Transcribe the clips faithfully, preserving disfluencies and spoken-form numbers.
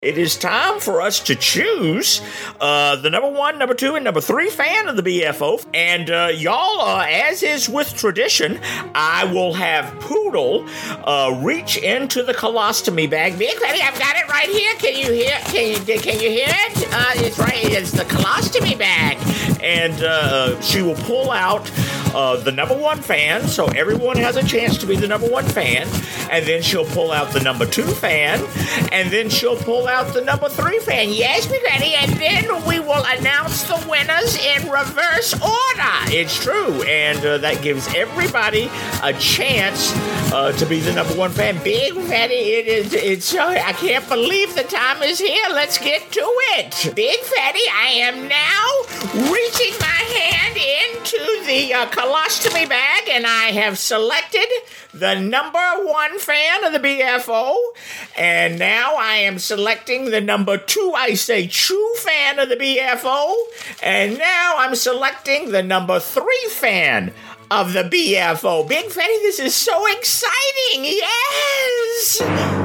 It is time for us to choose uh, the number one, number two, and number three fan of the B F O. And uh, y'all, uh, as is with tradition, I will have Poodle uh, reach into the colostomy bag. Big Fatty, I've got it right here. Can you hear? Can you can you hear it? Uh, it's right. It's the colostomy bag, and uh, she will pull out uh, the number one fan, so everyone has a chance to be the number one fan. And then she'll pull out the number two fan, and then she'll pull out the number three fan. Yes, Big Fatty, and then we will announce the winners in reverse order. It's true, and uh, that gives everybody a chance uh, to be the number one fan. Big Fatty, it is. It's. Uh, I can't believe the time is here. Let's get to it. Big Fatty, I am now reaching my hand into the uh, colostomy bag, and I have selected the number one fan of the B F O, and now I am selecting the number two, I say, true fan of the B F O, and now I'm selecting the number three fan of the B F O. Big Fatty, this is so exciting! Yes!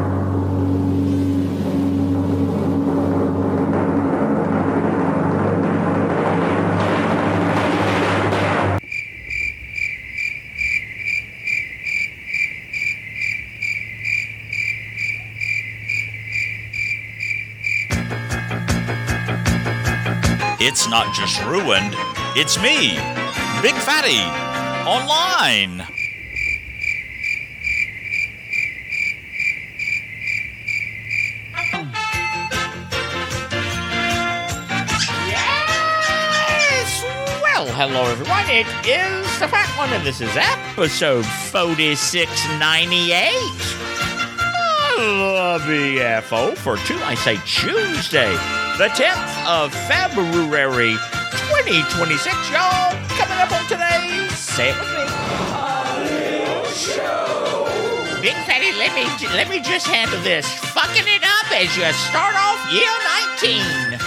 It's not just ruined, it's me, Big Fatty, online. Yes! Well, hello everyone, it is the Fat One, and this is episode forty-six ninety-eight of the B F O for two, I say Tuesday, the tenth of February, twenty twenty-six, y'all. Coming up on today's, say it with me, Audio Show. Big Fatty, let me let me just handle this. Fucking it up as you start off year nineteen.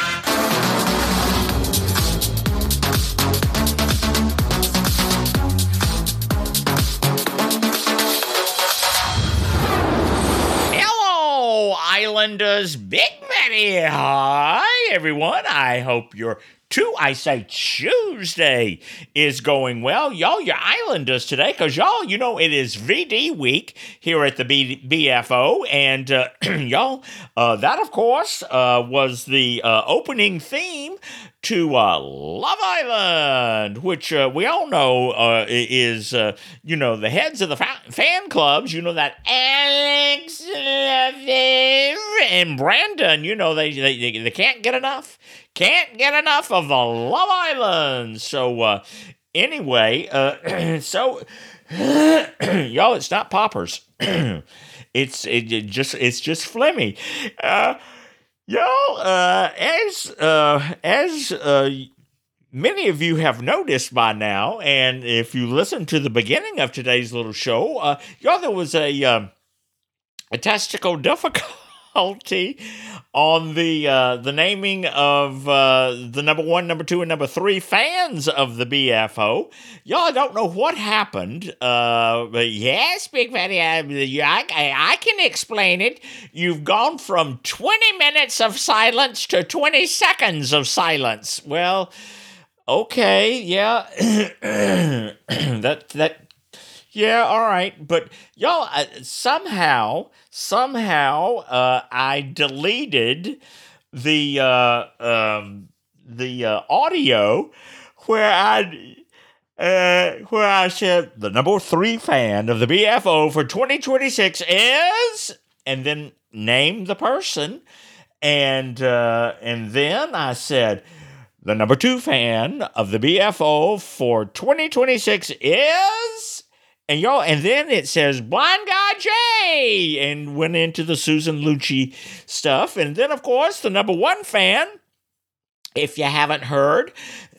Islanders, Big Fatty. Hi, everyone. I hope your two, I say, Tuesday is going well. Y'all, your Islanders today, because y'all, you know, it is V D week here at the B- BFO, and uh, y'all, uh, that, of course, uh, was the uh, opening theme to uh, Love Island, which uh, we all know uh, is, uh, you know, the heads of the fa- fan clubs, you know, that Alex and Brandon, you know, they, they, they can't get enough, can't get enough of the Love Island. So, uh, anyway, uh, so, y'all, it's not poppers. it's it, it just, it's just Flemmy. Uh, Y'all, uh, as uh, as uh, many of you have noticed by now, and if you listen to the beginning of today's little show, uh, y'all, there was a uh, a testicle difficulty on the uh, the naming of uh, the number one, number two, and number three fans of the B F O. Y'all, I don't know what happened, uh, but yes, Big Fatty, I, I, I can explain it. You've gone from twenty minutes of silence to twenty seconds of silence. Well, okay, yeah, that that. Yeah, all right, but y'all, uh, somehow, somehow, uh, I deleted the uh, um, the uh, audio where I uh, where I said the number three fan of the B F O for twenty twenty-six is, and then name the person, and uh, and then I said the number two fan of the B F O for twenty twenty-six is. And y'all, and then it says Blind Guy J, and went into the Susan Lucci stuff. And then, of course, the number one fan, if you haven't heard,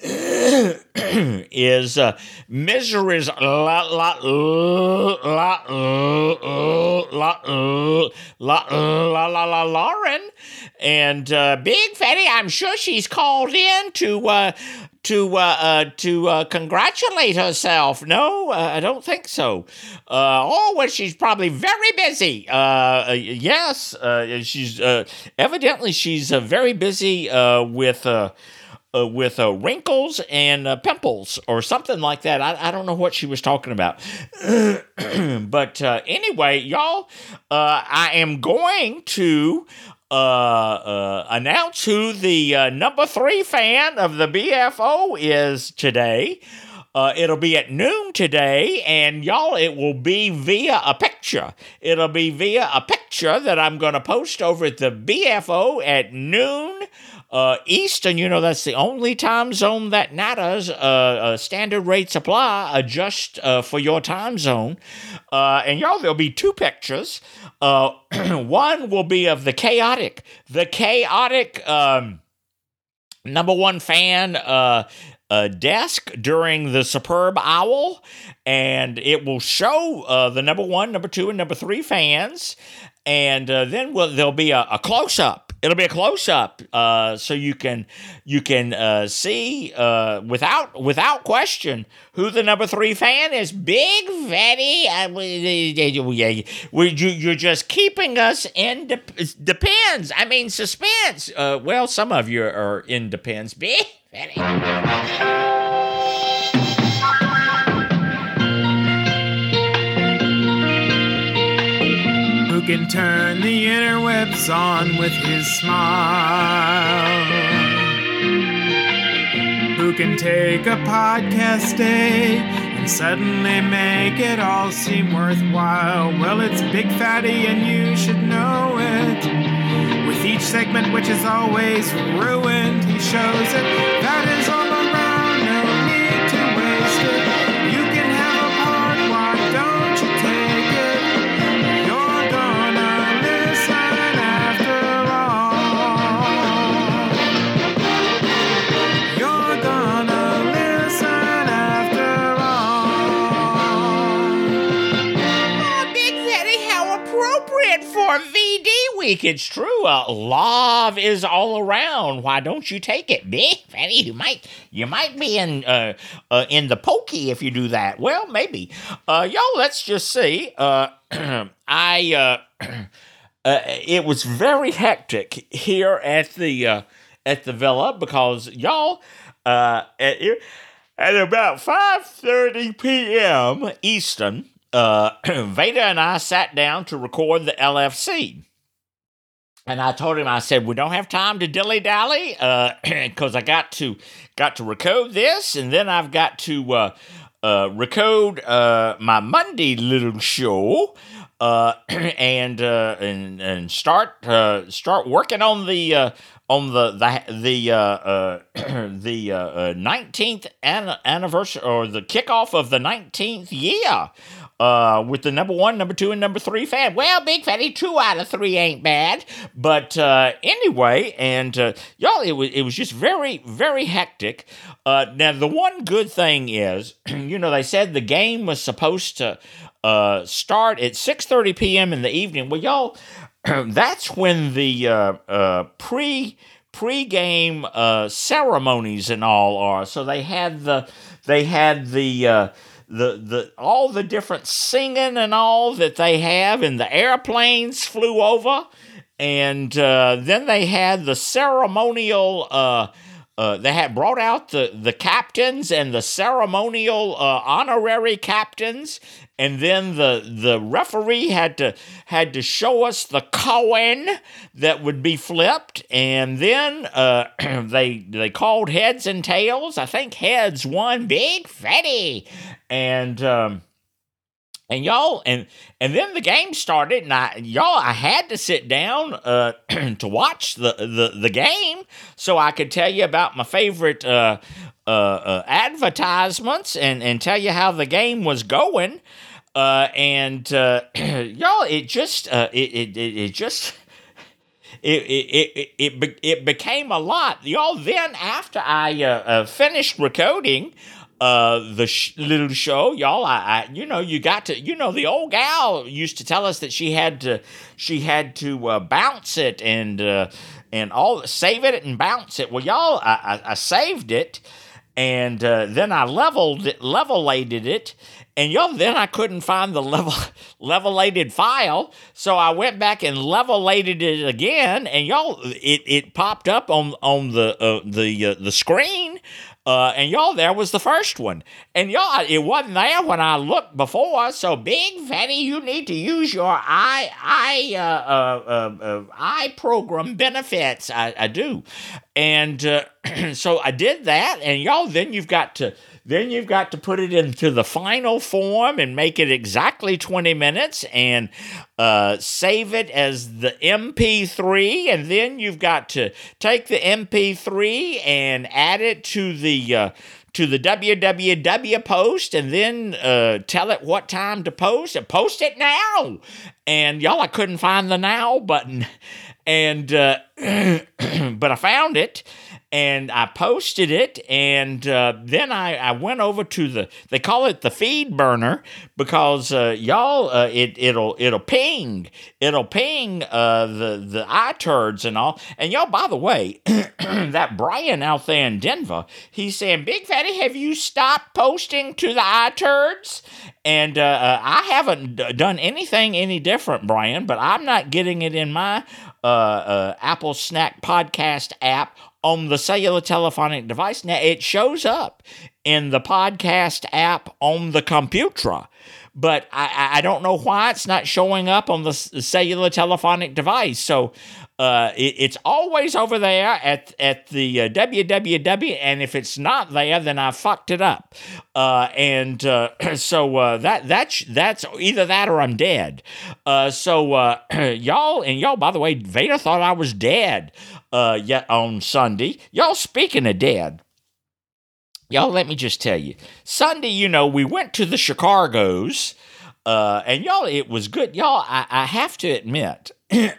is uh, Misery's la la la la la la la la la Lauren, and uh, Big Fatty, I'm sure she's called in to uh, to uh, uh, to uh, congratulate herself. No, uh, I don't think so. Uh, oh, well, she's probably very busy. Uh, uh, yes, uh, she's uh, evidently she's uh, very busy uh, with. Uh, Uh, with uh, wrinkles and uh, pimples or something like that. I, I don't know what she was talking about. But uh, anyway, y'all, uh, I am going to uh, uh, announce who the uh, number three fan of the B F O is today. Uh, it'll be at noon today, and y'all, it will be via a picture. It'll be via a picture that I'm going to post over at the B F O at noon Uh, Eastern. You know, that's the only time zone that matters. Uh, uh, standard rates apply. Adjust uh, for your time zone. Uh, and y'all, there'll be two pictures. Uh, one will be of the chaotic, the chaotic um, number one fan uh, uh, desk during the Superb Owl. And it will show uh, the number one, number two, and number three fans. And uh, then we'll, there'll be a, a close-up. It'll be a close-up, uh, so you can you can uh, see uh, without without question who the number three fan is. Big Fatty, uh, we, you, you're just keeping us in de- depends. I mean suspense. Uh, well, some of you are in depends. Big Fatty. Who can turn the interwebs on with his smile? Who can take a podcast day and suddenly make it all seem worthwhile? Well, it's Big Fatty and you should know it. With each segment, which is always ruined, he shows it. That is all around, no need to waste it. You can have a part, why don't you take it? You're gonna listen after all. You're gonna listen after all. Oh, Big Fatty, how appropriate for V D week. It's true. Uh, love is all around. Why don't you take it, Big Fatty? You might, you might be in, uh, uh, in the pokey if you do that. Well, maybe. Uh, y'all, let's just see. Uh, I, uh, uh, it was very hectic here at the, uh, at the villa because y'all, uh, at, at about five thirty p.m. Eastern, uh, Veda and I sat down to record the L F C. And I told him, I said, we don't have time to dilly-dally, uh, because I got to got to record this, and then I've got to uh, uh, record uh, my Monday little show, uh, and uh, and and start uh, start working on the uh, on the the the uh, uh, the uh, nineteenth an- anniversary or the kickoff of the nineteenth year. Uh, with the number one, number two, and number three fan. Well, Big Fatty, two out of three ain't bad. But uh, anyway, and uh, y'all, it was it was just very, very hectic. Uh, now, the one good thing is, you know, they said the game was supposed to uh, start at six thirty p.m. in the evening. Well, y'all, that's when the uh, uh, pre pre-game uh, ceremonies and all are. So they had the they had the. Uh, The the all the different singing and all that they have, and the airplanes flew over, and uh, then they had the ceremonial. Uh, uh, they had brought out the, the captains and the ceremonial uh, honorary captains, and then the the referee had to had to show us the coin that would be flipped, and then uh, they they called heads and tails. I think heads won. Big Fatty. And um, and y'all, and and then the game started, and I y'all, I had to sit down uh, to watch the, the the game so I could tell you about my favorite uh, uh, uh, advertisements and and tell you how the game was going. Uh, and uh, y'all, it just uh, it, it it it just. It it, it it it became a lot, y'all. Then after I uh, uh, finished recording uh, the sh- little show, y'all, I, I you know you got to you know the old gal used to tell us that she had to she had to uh, bounce it and uh, and all save it and bounce it. Well, y'all, I, I, I saved it. and uh, then I leveled it, levelated it, and y'all, then I couldn't find the level levelated file, so I went back and levelated it again, and y'all, it, it popped up on on the uh, the uh, the screen. Uh, and y'all, there was the first one. And y'all, it wasn't there when I looked before. So, Big Fatty, you need to use your i i uh, uh, uh, uh, i program benefits. I, I do, and uh, so I did that. And y'all, then you've got to then you've got to put it into the final form and make it exactly twenty minutes and uh, save it as the M P three. And then you've got to take the M P three and add it to the uh, to the W W W post, and then uh, tell it what time to post. And post it now. And y'all, I couldn't find the now button, and uh, but I found it. And I posted it, and uh, then I, I went over to the, they call it the feed burner, because uh, y'all, uh, it, it'll it'll ping, it'll ping uh, the, the iTurds and all. And y'all, by the way, that Brian out there in Denver, he's saying, Big Fatty, have you stopped posting to the iTurds? And uh, uh, I haven't d- done anything any different, Brian, but I'm not getting it in my uh, uh, Apple Snack Podcast app on the cellular telephonic device. Now, it shows up in the podcast app on the computer, but I, I don't know why it's not showing up on the cellular telephonic device. So uh, it, it's always over there at, at the uh, W W W, and if it's not there, then I fucked it up. Uh, and uh, so uh, that that's that's either that or I'm dead. Uh, so uh, y'all, and y'all, by the way, Vader thought I was dead uh, yet on Sunday. Y'all, speaking of dead, y'all, let me just tell you, Sunday, you know, we went to the Chicago's, uh, and y'all, it was good. Y'all, I, I have to admit,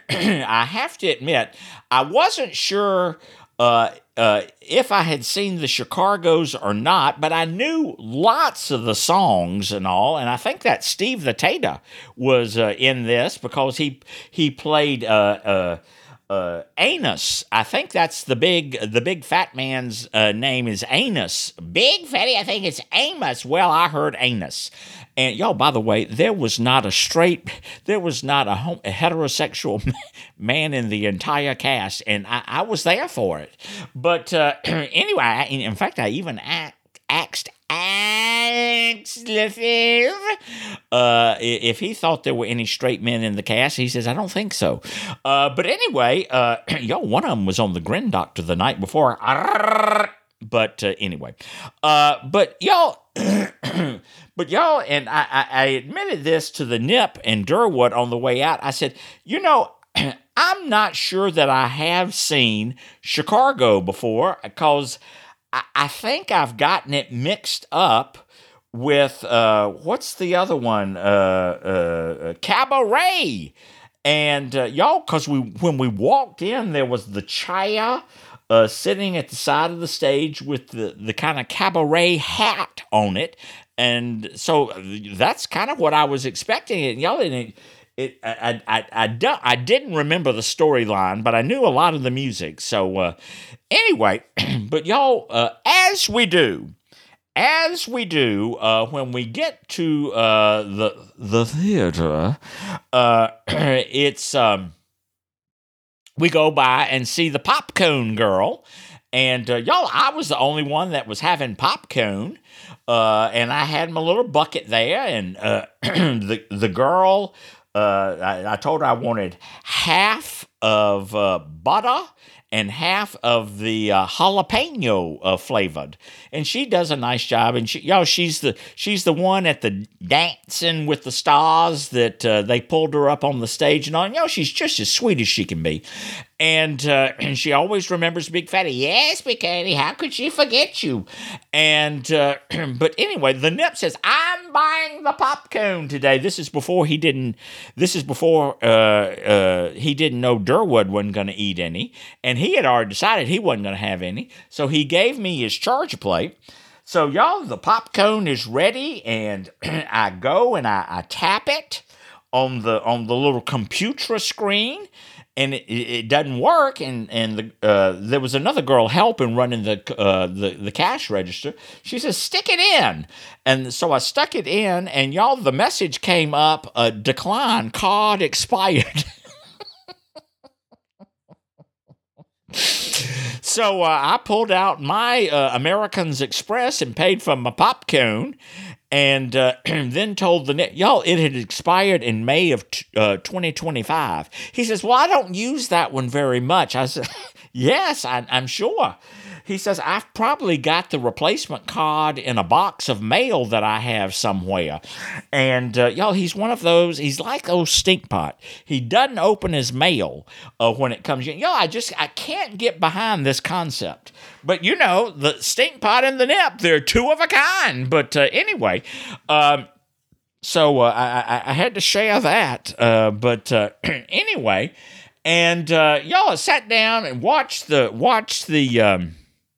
I have to admit, I wasn't sure uh, uh, if I had seen the Chicago's or not, but I knew lots of the songs and all, and I think that Steve the Tater was uh, in this because he he played uh, uh, uh, Anus. I think that's the big the big fat man's uh, name is Anus. Big Fatty, I think it's Amos. Well, I heard Anus. And y'all, by the way, there was not a straight, there was not a, hom- a heterosexual man in the entire cast, and I, I was there for it. But uh, anyway, I, in fact, I even act, asked, asked Lefebvre uh, if he thought there were any straight men in the cast. He says, I don't think so. Uh, but anyway, uh, y'all, one of them was on the Grin Doctor the night before. But uh, anyway, uh, but y'all, but y'all, and I, I, I admitted this to the Nip and Durwood on the way out. I said, you know, I'm not sure that I have seen Chicago before, because I, I think I've gotten it mixed up with, uh, what's the other one? Uh, uh, Cabaret. And uh, y'all, because we when we walked in, there was the chair Uh, sitting at the side of the stage with the, the kind of cabaret hat on it. And so that's kind of what I was expecting. And y'all, it, it, I, I, I, don't, I didn't remember the storyline, but I knew a lot of the music. So uh, anyway, but y'all, uh, as we do, as we do uh, when we get to uh, the, the theater, uh, it's... Um, we go by and see the Popcorn Girl. And uh, y'all, I was the only one that was having popcorn. Uh, and I had my little bucket there. And uh, the the girl, uh, I, I told her I wanted half of uh, butter and half of the uh, jalapeno uh, flavored. And she does a nice job. And she, y'all, she's the she's the one at the Dancing with the Stars that uh, they pulled her up on the stage and all. And, you know, she's just as sweet as she can be. And, uh, and she always remembers Big Fatty. Yes, Big Fatty, how could she forget you? And, uh, but anyway, the Nip says, I'm buying the popcorn today. This is before he didn't, this is before uh, uh, he didn't know Durwood wasn't going to eat any. And he had already decided he wasn't going to have any. So he gave me his charge plate. So y'all, the popcorn is ready. And I go and I, I tap it on the, on the little computer screen. and it, it doesn't work. And and the, uh, there was another girl helping running the, uh, the the cash register. She says, stick it in. And so I stuck it in, and y'all, the message came up, uh, decline, card expired. So uh, I pulled out my uh, Americans Express and paid for my popcorn, and uh, then told the net, y'all, it had expired in May of t- uh, twenty twenty-five. He says, well, I don't use that one very much. I said, yes, I, I'm sure. He says, I've probably got the replacement card in a box of mail that I have somewhere. And, uh, y'all, he's one of those, he's like old Stinkpot. He doesn't open his mail uh, when it comes in. Y'all, I just, I can't get behind this concept. But, you know, the Stinkpot and the Nip, they're two of a kind. But uh, anyway, um, so uh, I, I had to share that. Uh, but uh, anyway, and uh, y'all, I sat down and watched the, watched the, um,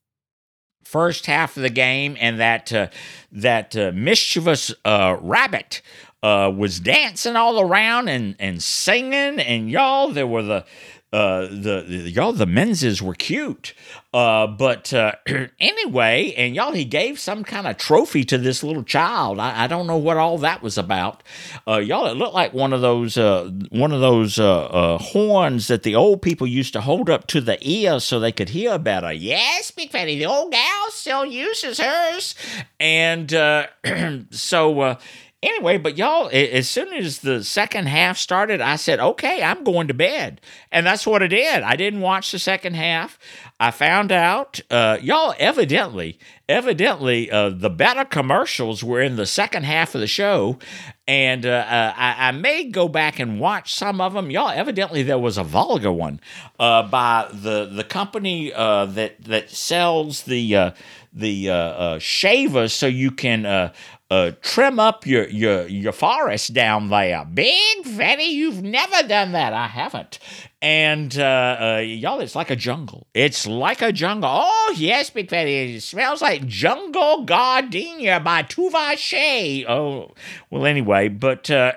first half of the game, and that uh, that uh, mischievous uh, rabbit uh, was dancing all around and, and singing, and y'all, there were the uh, the, the y'all the Menses were cute, uh, but uh, anyway, and y'all, he gave some kind of trophy to this little child. I, I don't know what all that was about. Uh, y'all, it looked like one of those uh, one of those uh, uh, horns that the old people used to hold up to the ear so they could hear better. Yes, Big Fatty, the old gal still uses hers, and uh, so. Uh, Anyway, but y'all, as soon as the second half started, I said, okay, I'm going to bed. And that's what I did. I didn't watch the second half. I found out, uh, y'all, evidently, evidently, uh, the better commercials were in the second half of the show. And uh, uh, I, I may go back and watch some of them. Y'all, evidently there was a vulgar one uh, by the the company uh, that that sells the uh, the uh, uh, shavers so you can uh, uh, trim up your your your forest down there. Big Fatty, you've never done that. I haven't. And, uh, uh, y'all, it's like a jungle. It's like a jungle. Oh, yes, Big Fatty. It smells like Jungle Gardenia by Tuvache. Oh, well, anyway, but, uh,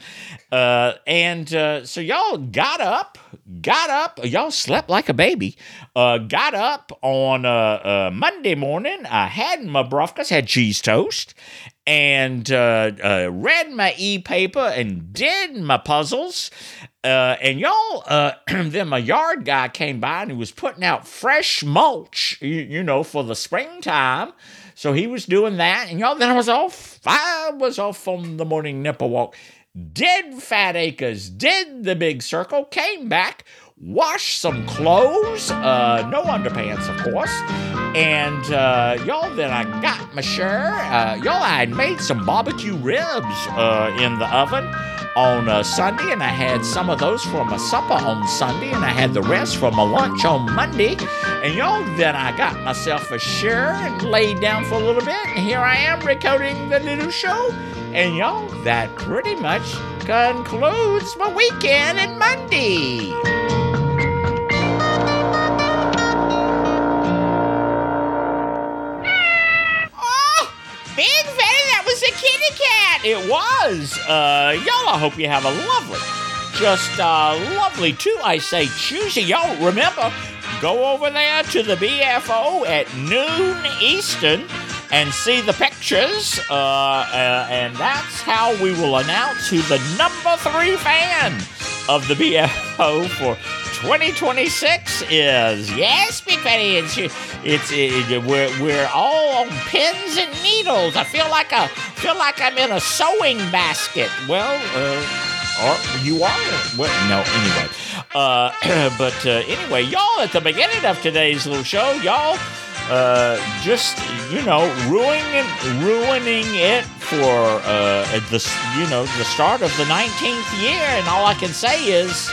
uh, and, uh, so y'all got up, got up, y'all slept like a baby, uh, got up on, uh, uh, Monday morning. I had my brufkas, had cheese toast, and, uh, uh, read my e-paper and did my puzzles. Uh, and y'all, uh, then my yard guy came by and he was putting out fresh mulch, you, you know, for the springtime. So he was doing that. And y'all, then I was off. I was off on the morning nipple walk. Did Fat Acres, did the big circle, came back, washed some clothes, uh, no underpants, of course. And, uh, y'all, then I got my shirt. Uh, y'all, I had made some barbecue ribs, uh, in the oven on uh, Sunday, and I had some of those for my supper on Sunday, and I had the rest for my lunch on Monday. And y'all, then I got myself a shirt and laid down for a little bit, and here I am recording the little show. And y'all, that pretty much concludes my weekend and Monday. Big Fatty, that was a kitty cat. It was. Uh, y'all, I hope you have a lovely, just uh, lovely too, I say, Tuesday. Y'all, remember, go over there to the B F O at noon Eastern and see the pictures. Uh, uh, and that's how we will announce who the number three fan of the B F O for twenty twenty-six is. Yes, Big Fatty, it's it's it, we're we're all on pins and needles. I feel like a feel like I'm in a sewing basket. Well, uh, or you are. Well, no, anyway. Uh, but uh, anyway, y'all, at the beginning of today's little show, y'all, uh, just you know, ruining ruining it for uh the you know the start of the nineteenth year, and all I can say is.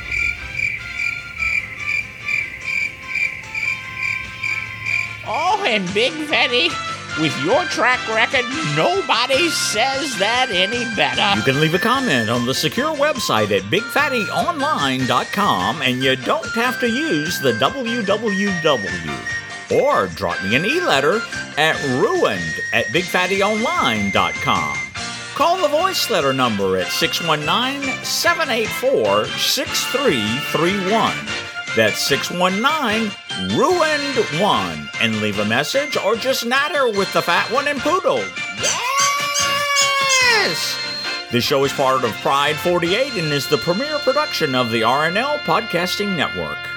Oh, and Big Fatty, with your track record, nobody says that any better. You can leave a comment on the secure website at big fatty online dot com, and you don't have to use the W W W. Or drop me an e-letter at ruined at big fatty online dot com. Call the voice letter number at six one nine, seven eight four, six three three one. That's six one nine, ruined one. And leave a message or just natter with the fat one and Poodle. Yes! This show is part of Pride forty-eight and is the premier production of the R N L Podcasting Network.